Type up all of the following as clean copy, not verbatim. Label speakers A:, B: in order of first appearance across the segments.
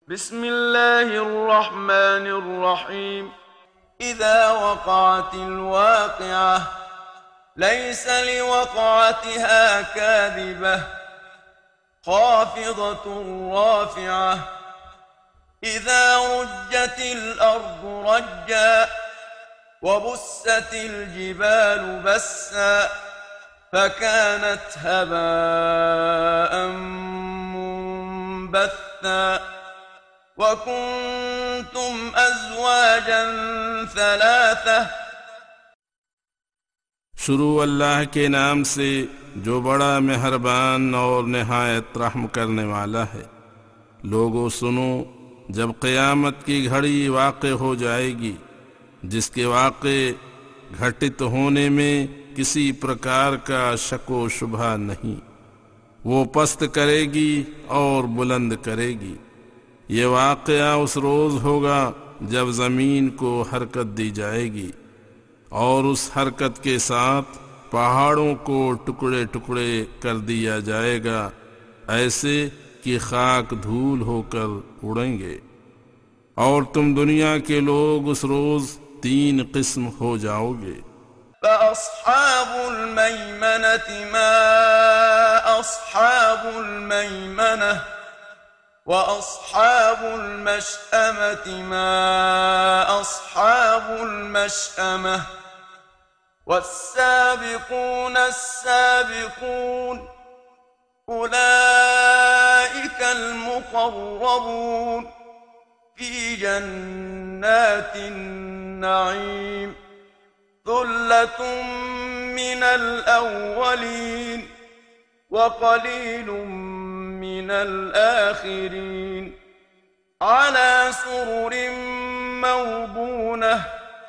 A: بسم الله الرحمن الرحيم
B: إذا وقعت الواقعة ليس لوقعتها كاذبة خافضة رافعة إذا رجت الأرض رجا وبست الجبال بسا فكانت هباء منبثا وكنتم أزواجا ثلاثة
C: शुरू अल्लाह के नाम से जो बड़ा मेहरबान और निहायत रहम करने वाला है। लोगों सुनो, जब क़यामत की घड़ी वाक़े हो जाएगी, जिसके वाक़े घटित होने में किसी प्रकार का शको शुबा नहीं, वो पस्त करेगी और बुलंद करेगी। ये वाक़या उस रोज़ होगा जब ज़मीन को हरकत दी जाएगी और उस हरकत के साथ पहाड़ों को टुकड़े टुकड़े कर दिया जाएगा, ऐसे कि खाक धूल होकर उड़ेंगे। और तुम दुनिया के लोग उस रोज़ तीन किस्म हो जाओगे।
B: فأصحاب الميمنة ما أصحاب الميمنة وأصحاب المشأمة ما أصحاب المشأمة والسابقون السابقون أولئك المقربون في جنات النعيم ثلة من الأولين وقليل من الآخرين على سرر موضونة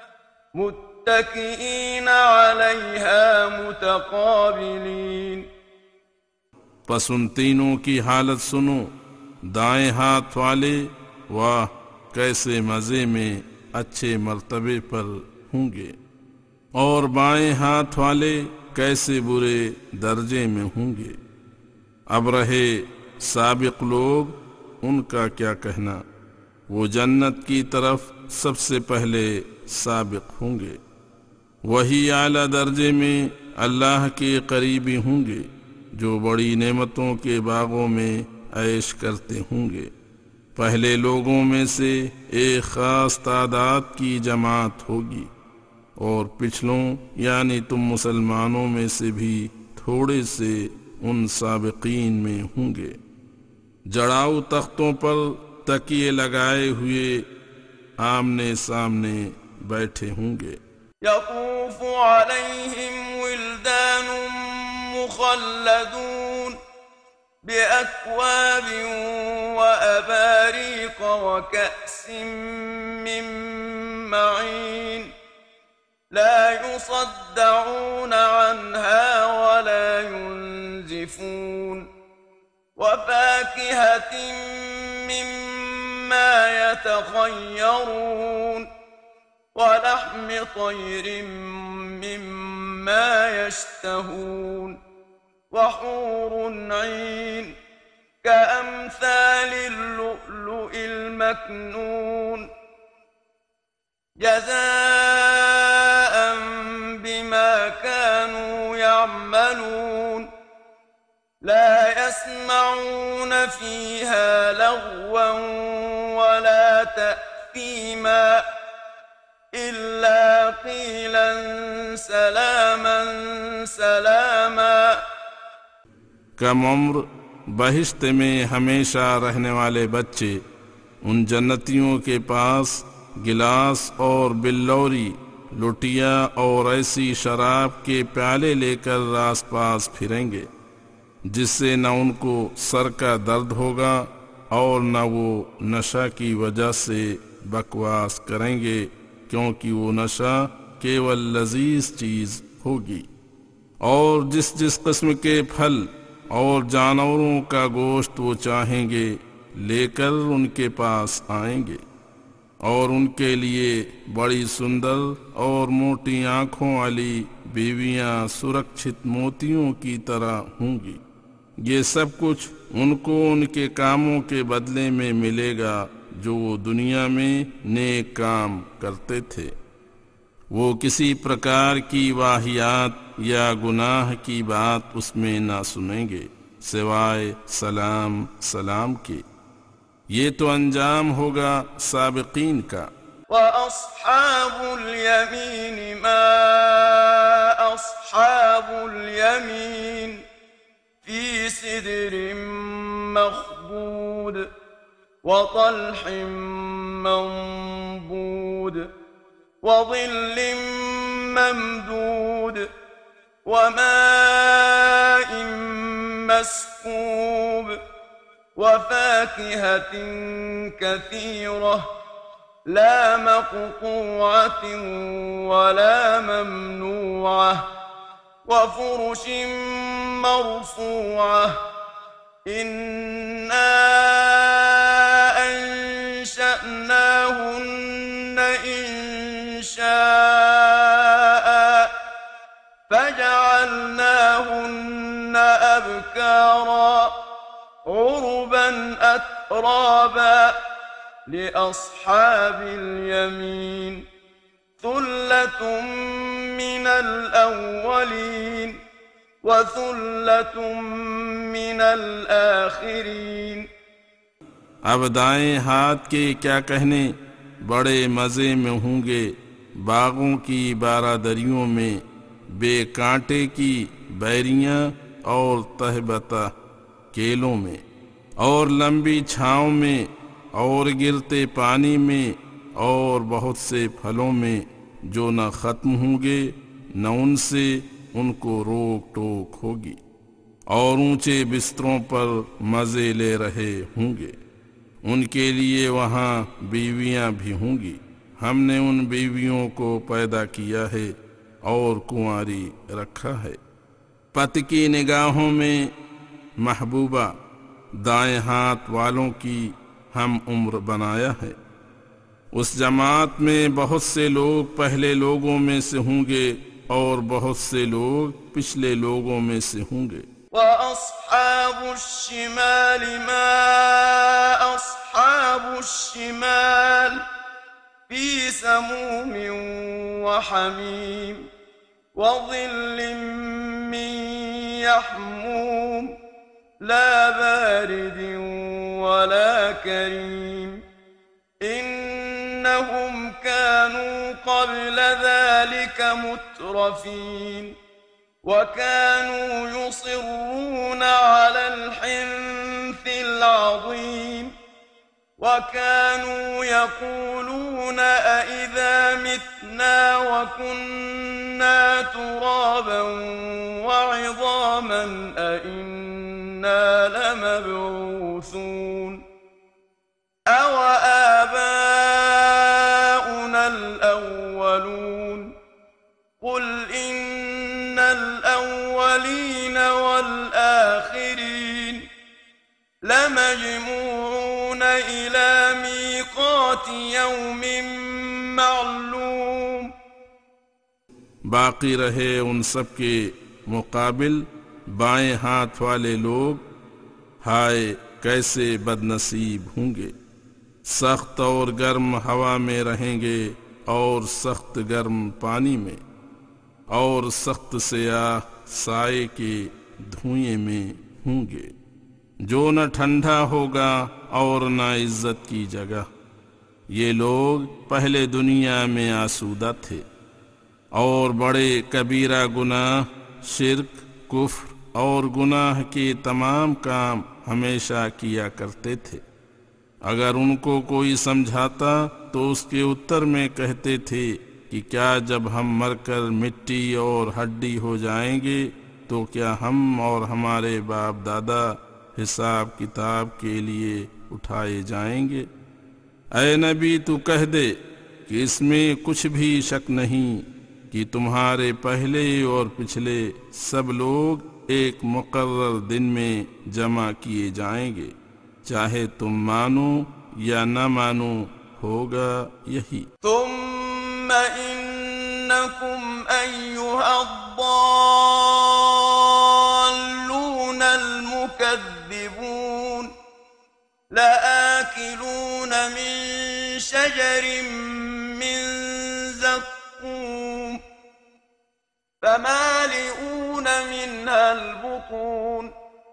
B: متكئين عليها متقابلين।
C: बस उन तीनों की हालत सुनो। दाएं हाथ वाले वाह कैसे मज़े में अच्छे मर्तबे पर होंगे, और बाएं हाथ वाले कैसे बुरे दर्जे में होंगे। अब रहे साबिक लोग, उनका क्या कहना। वो जन्नत की तरफ सबसे पहले साबिक होंगे। वही आला दर्जे में अल्लाह के करीबी होंगे, जो बड़ी नेमतों के बागों में ऐश करते होंगे। पहले लोगों में से एक ख़ास तादाद की जमात होगी, और पिछलों यानी तुम मुसलमानों में से भी थोड़े से उन साबिकीन में होंगे। जड़ाऊ तख्तों पर तकिए लगाए हुए आमने सामने बैठे होंगे।
B: यतूफ़ अलैहिम विल्दान मुखल्लदून बिअक्वाब व अबारीक़ व कअसिम मिन मईन ला युसद्दऊन अन्हा वला युनज़िफून वफ़ाकिहतिन मिम्मा यतख़य्यरून वलहम तयरिन मिम्मा यश्तहून वहूरुन ईन कअम्सालिल लुअलुइल मकनून जज़ाअ बिमा कानू यअमलून ला यस्मऊन फीहा लग़वा वला तअसीमा इल्ला क़ीलन सलामन सलामा।
C: कम उम्र बहिश्त में हमेशा रहने वाले बच्चे उन जन्नतियों के पास गिलास और बिल्लौरी, लुटिया और ऐसी शराब के प्याले लेकर आस पास फिरेंगे, जिससे न उनको सर का दर्द होगा और न वो नशा की वजह से बकवास करेंगे, क्योंकि वो नशा केवल लजीज चीज़ होगी। और जिस जिस किस्म के फल और जानवरों का गोश्त वो चाहेंगे लेकर उनके पास आएंगे, और उनके लिए बड़ी सुंदर और मोटी आँखों वाली बीवियाँ सुरक्षित मोतियों की तरह होंगी। ये सब कुछ उनको उनके कामों के बदले में मिलेगा जो वो दुनिया में नेक काम करते थे। वो किसी प्रकार की वाहियात या गुनाह की बात उसमें ना सुनेंगे सिवाय सलाम सलाम के। ये तो अंजाम होगा साबिकीन का।
B: वअस्हाबुल यमीन मा अस्हाबुल यमीन फी सिदरिन मखबूद वतल्हिम मंबूद वज़िल्लिम ममदूद वमाइन मस्कूब वफाकिहत कसीरह ला मक़तूअत वला ममनूअह वफ़ुरुश मरफ़ूअह इन्ना अंशअनाहुन्न इंशाअ फजअलनाहुन्न अबकारा उरुबन अतराबा लिअस्हाबिल यमीन सुल्लतुम मिनल अव्वलीन वसुल्लतुम मिनल आखिरीन।
C: अब दाएं हाथ के क्या कहने, बड़े मज़े में होंगे बागों की बारादरियों में, बेकांटे की बैरियां और तहबता केलों में, और लंबी छाँव में, और गिरते पानी में, और बहुत से फलों में जो न ख़त्म होंगे न उनसे उनको रोक टोक होगी, और ऊंचे बिस्तरों पर मज़े ले रहे होंगे। उनके लिए वहाँ बीवियाँ भी होंगी। हमने उन बीवियों को पैदा किया है और कुंवारी रखा है। पति की निगाहों में महबूबा दाएं हाथ वालों की हम उम्र बनाया है। उस जमात में बहुत से लोग पहले लोगों में से होंगे और बहुत से लोग पिछले लोगों में से होंगे।
B: वअस्हाबुश शिमाल मा अस्हाबुश शिमाल फी समूमिन वहमीम वज़िल्लिम मिन यहमूम ला बारिदिन वला करीम इन्नहुम कानू क़ब्ल ज़ालिक मुत्रफीन वकानू युसिर्रून अलल हिन्सिल अज़ीम वकानू यक़ूलून अइज़ा मितना वकुन्ना तुराबन वइज़ामन अइन्ना लमबऊसून अव आबाउनल अव्वलून कुल इन्नल अव्वलीन वल आखिरीन लमजमूऊन इला मीक़ाति यौमिन मालूम।
C: बाकी रहे उन सब के मुकाबिल बाएं हाथ वाले लोग, हाय कैसे बदनसीब होंगे। सख्त और गर्म हवा में रहेंगे और सख्त गर्म पानी में, और सख्त स्याह साए के धुएं में होंगे, जो न ठंडा होगा और न इज्जत की जगह। ये लोग पहले दुनिया में आसूदा थे और बड़े कबीरा गुनाह, शिर्क, कुफ्र और गुनाह के तमाम काम हमेशा किया करते थे। अगर उनको कोई समझाता तो उसके उत्तर में कहते थे कि क्या जब हम मरकर मिट्टी और हड्डी हो जाएंगे तो क्या हम और हमारे बाप दादा हिसाब किताब के लिए उठाए जाएंगे? ऐ नबी, तू कह दे कि इसमें कुछ भी शक नहीं कि तुम्हारे पहले और पिछले सब लोग एक मुकर्रर दिन में जमा किए जाएंगे, चाहे तुम मानो या न मानो, होगा यही।
B: तुम्म इन्नकुम अय्युहद्दाल्लूनल لآكلون من شجر من زقوم فمالئون منها البطون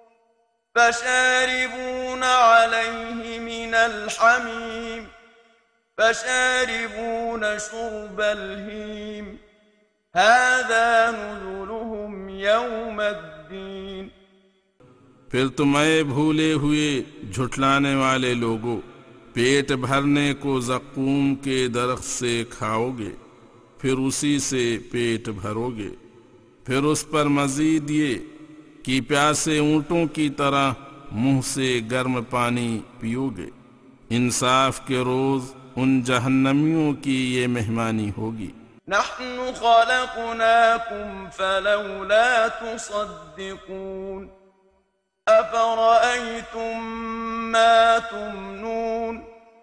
B: فشاربون عليه من الحميم فشاربون شرب الهيم هذا نزلهم يوم الدين।
C: फिर तुम आए भूले हुए झुठलाने वाले लोगों, पेट भरने को ज़क़ूम के दरख्त से खाओगे, फिर उसी से पेट भरोगे, फिर उस पर मजीद ये कि प्यासे ऊँटों की तरह मुंह से गर्म पानी पियोगे। इंसाफ के रोज उन जहन्नमियों की ये मेहमानी होगी।
B: नहनु खलक़नाकुम फलौला तुसद्दिक़ून अफ़रअय्तुम मा तुमनून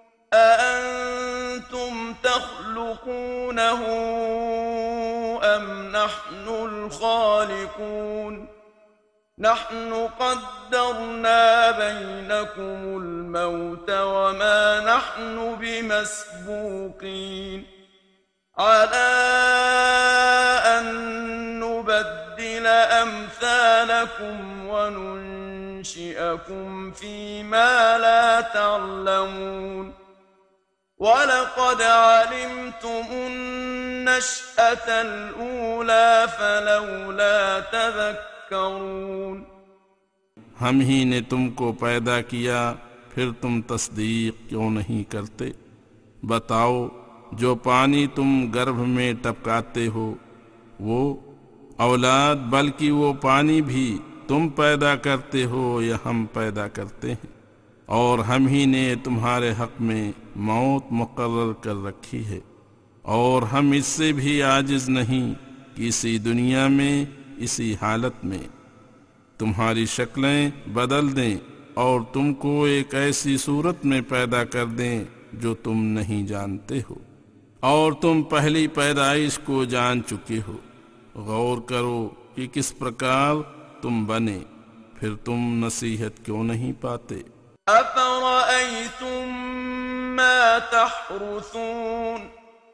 B: अअंतुम तख़्लुक़ूनहु अम नहनुल ख़ालिक़ून नहनु क़द्दरना बैनकुमुल मौत वमा नहनु बिमस्बूक़ीन अला अन नुबद्दिल अम्सालकुम वनुन्शिअकुम फ़ीमा ला तअलमून वलक़द अलिमतुमुन नश्अतल ऊला फलौला तज़क्करून।
C: हम ही ने तुमको पैदा किया, फिर तुम तस्दीक क्यों नहीं करते? बताओ, जो पानी तुम गर्भ में टपकाते हो वो औलाद, बल्कि वो पानी भी तुम पैदा करते हो या हम पैदा करते हैं, और हम ही ने तुम्हारे हक में मौत मुकर्रर कर रखी है, और हम इससे भी आजिज नहीं कि इसी दुनिया में इसी हालत में तुम्हारी शक्लें बदल दें और तुमको एक ऐसी सूरत में पैदा कर दें जो तुम नहीं जानते हो, और तुम पहली पैदाइश को जान चुके हो। गौर करो कि किस प्रकार तुम बने, फिर तुम नसीहत क्यों नहीं पाते?
B: अफ़रअय्तुम मा तहरुसून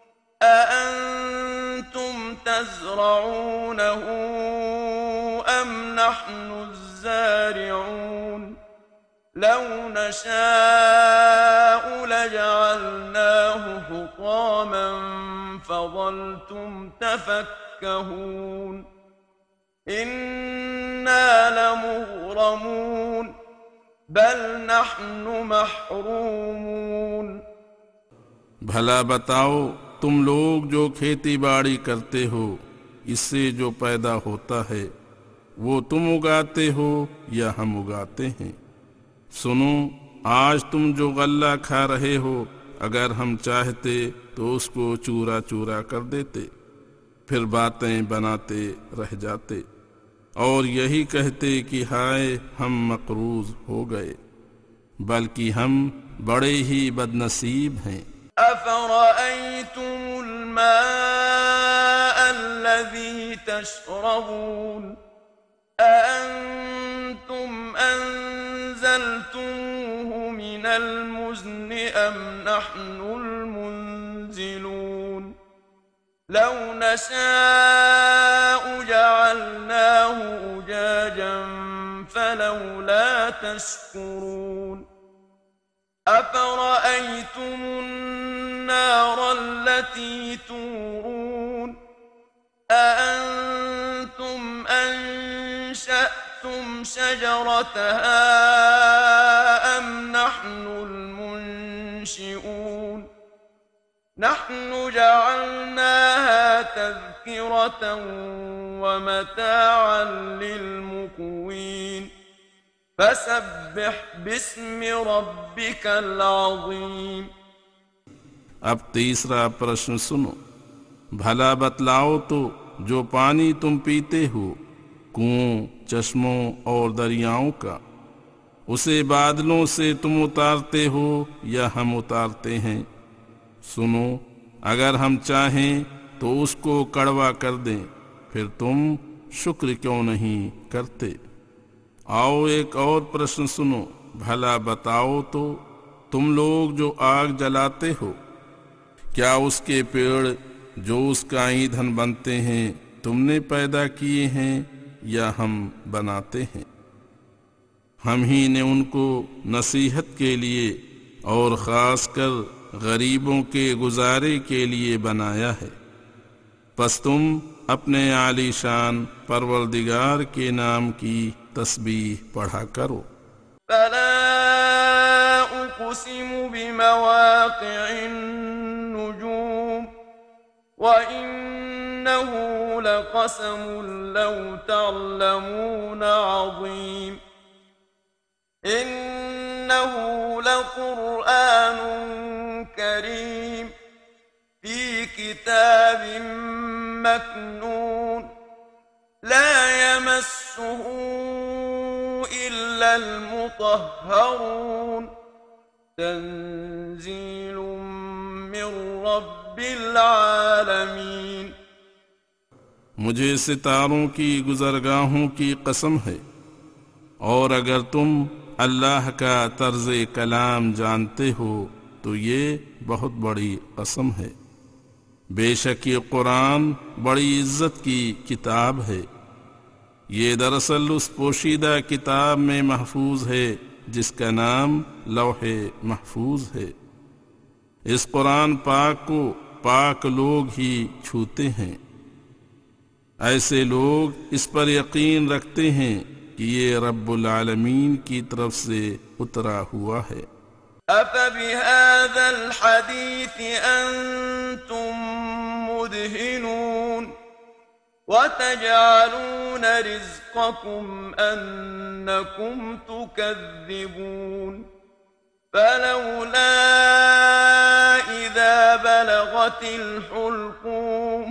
B: अअंतुम तज़रऊनहु अम नहनुज़्ज़ारिऊन लौ नशाअ लजअलनाहु हुतामन फज़ल्तुम तफक्कहून इन्ना लमुग़रमून बल नहनु महरूमून।
C: भला बताओ, तुम लोग जो खेती बाड़ी करते हो, इससे जो पैदा होता है वो तुम उगाते हो या हम उगाते हैं? सुनो, आज तुम जो गल्ला खा रहे हो, अगर हम चाहते तो उसको चूरा चूरा कर देते, फिर बातें बनाते रह जाते और यही कहते कि हाय हम मकरूज हो गए, बल्कि हम बड़े ही बदनसीब हैं।
B: अफ़रअय्तुमुल माअ अल्लज़ी तशरबून अअंतुम अंज़लतुमूहु मिनल मुज़्नि अम नहनुल मुनज़िलून लौ नशाअ जअलनाहु उजाजन फलौला तशकुरून अफ़रअय्तुमुन नार अल्लती तूरून अअंतुम अंशअतुम शजरतहा अम नहनुल मुनशिऊन नहनु जअलनाहा तज़किरतन वमताअन लिलमुक़वीन फसब्बिह बिस्मि रब्बिकल अज़ीम।
C: अब तीसरा प्रश्न सुनो। भला बतलाओ तो, जो पानी तुम पीते हो कुओं, चश्मों और दरियाओं का, उसे बादलों से तुम उतारते हो या हम उतारते हैं? सुनो, अगर हम चाहें तो उसको कड़वा कर दें, फिर तुम शुक्र क्यों नहीं करते? आओ एक और प्रश्न सुनो। भला बताओ तो तुम लोग जो आग जलाते हो, क्या उसके पेड़ जो उसका ईंधन बनते हैं तुमने पैदा किए हैं या हम बनाते हैं? हम ही ने उनको नसीहत के लिए और ख़ासकर गरीबों के गुजारे के लिए बनाया है। बस तुम अपने आलीशान परवरदिगार के नाम की तस्बीह पढ़ा करो।
B: फला उक़सिमु बिमवाक़िअन नुजूम व इन्नहु लक़समुन लौ तअलमून अज़ीम इन्नहु लक़ुरआनुन करीम फी किताबिन मकनून ला यमस्सुहु इल्लल मुतहहरून तंज़ीलुम मिर रब्बिल आलमीन।
C: मुझे सितारों की गुज़रगाहों की कसम है, और अगर तुम अल्लाह का तर्ज़े कलाम जानते हो तो ये बहुत बड़ी कसम है। बेशक ये कुरान बड़ी इज्जत की किताब है। ये दरअसल उस पोशीदा किताब में महफूज है जिसका नाम लौहे महफूज है। इस कुरान पाक को पाक लोग ही छूते हैं। ऐसे लोग इस पर यकीन रखते हैं कि ये रब्बुल आलमीन की तरफ से उतरा हुआ है।
B: अफ़बिहाज़ल हदीस अंतुम मुदहिनून वतजअलून रिज़्क़कुम अन्नकुम तुकज़्ज़िबून फलौला इज़ा बलगतिल हुल्क़ूम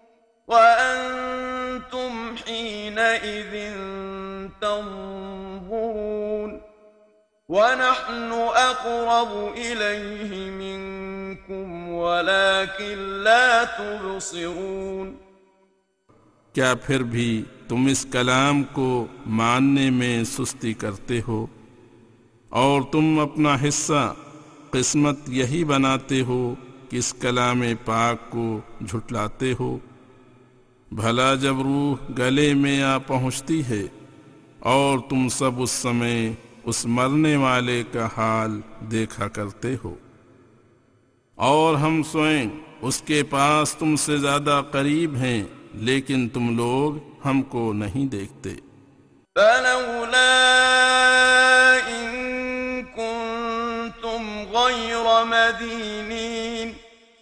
B: वअंतुम हीनइज़िन तंज़ुरून वनहनु अक़रबु इलैहि मिनकुम वलाकिन ला तुबसिरून।
C: क्या फिर भी तुम इस कलाम को मानने में सुस्ती करते हो और तुम अपना हिस्सा किस्मत यही बनाते हो कि इस कलाम पाक को झुटलाते हो? भला जब रूह गले में आ पहुँचती है और तुम सब उस समय उस मरने वाले का हाल देखा करते हो, और हम स्वयं उसके पास तुमसे ज्यादा करीब हैं, लेकिन तुम लोग हमको नहीं देखते।
B: फलौला इन कुंतुम गैर मदीनीन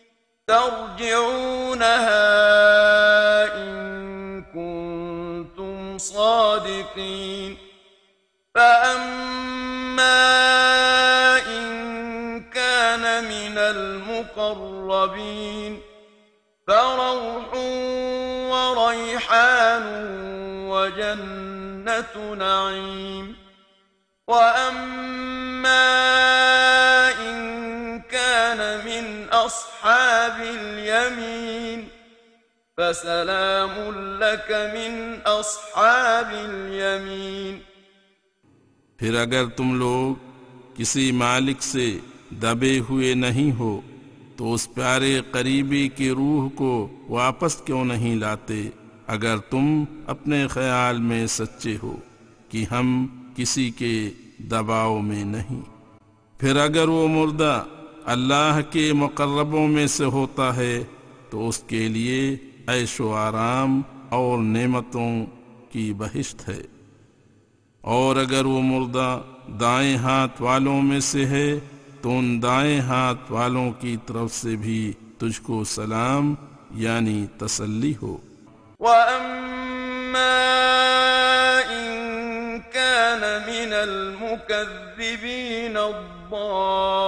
B: तर्जिऊनहा इन कुंतुम सादिकीन फअम्मा इन कान मिनल मुक़र्रबीन फरौहुन وريحان وجنة نعيم وأما إن كان من أصحاب اليمين فسلام لك من أصحاب اليمين।
C: फिर अगर तुम लोग किसी मालिक से दबे हुए नहीं हो तो उस प्यारे करीबी की रूह को वापस क्यों नहीं लाते, अगर तुम अपने ख्याल में सच्चे हो कि हम किसी के दबाव में नहीं। फिर अगर वो मुर्दा अल्लाह के मुकर्रबों में से होता है तो उसके लिए ऐशो आराम और नेमतों की बहिश्त है, और अगर वो मुर्दा दाएं हाथ वालों में से है तो उन दाएं हाथ वालों की तरफ से भी तुझको सलाम यानी तसल्ली हो।
B: वअम्मा इन कान मिनल मुकज़्ज़िबीन अद्दाल्लीन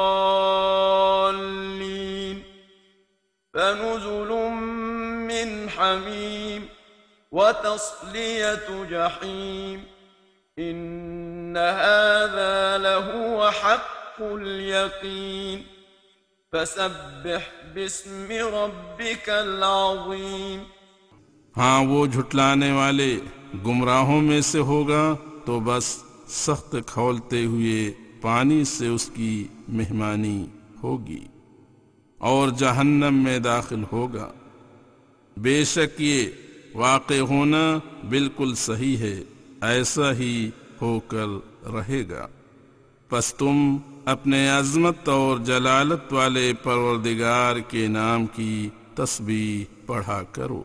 B: फनुज़ुलुम मिन हमीम वतस्लियतु जहीम इन्न हाज़ा लहुव हक़्क़ुल यक़ीन फसब्बिह बिस्मि रब्बिकल अज़ीम।
C: हाँ, वो झुटलाने वाले गुमराहों में से होगा तो बस सख्त खौलते हुए पानी से उसकी मेहमानी होगी और जहन्नम में दाखिल होगा। बेशक ये वाक़े होना बिल्कुल सही है, ऐसा ही होकर रहेगा। बस तुम अपने अज़मत और जलालत वाले परवरदिगार के नाम की तस्बीह पढ़ा करो।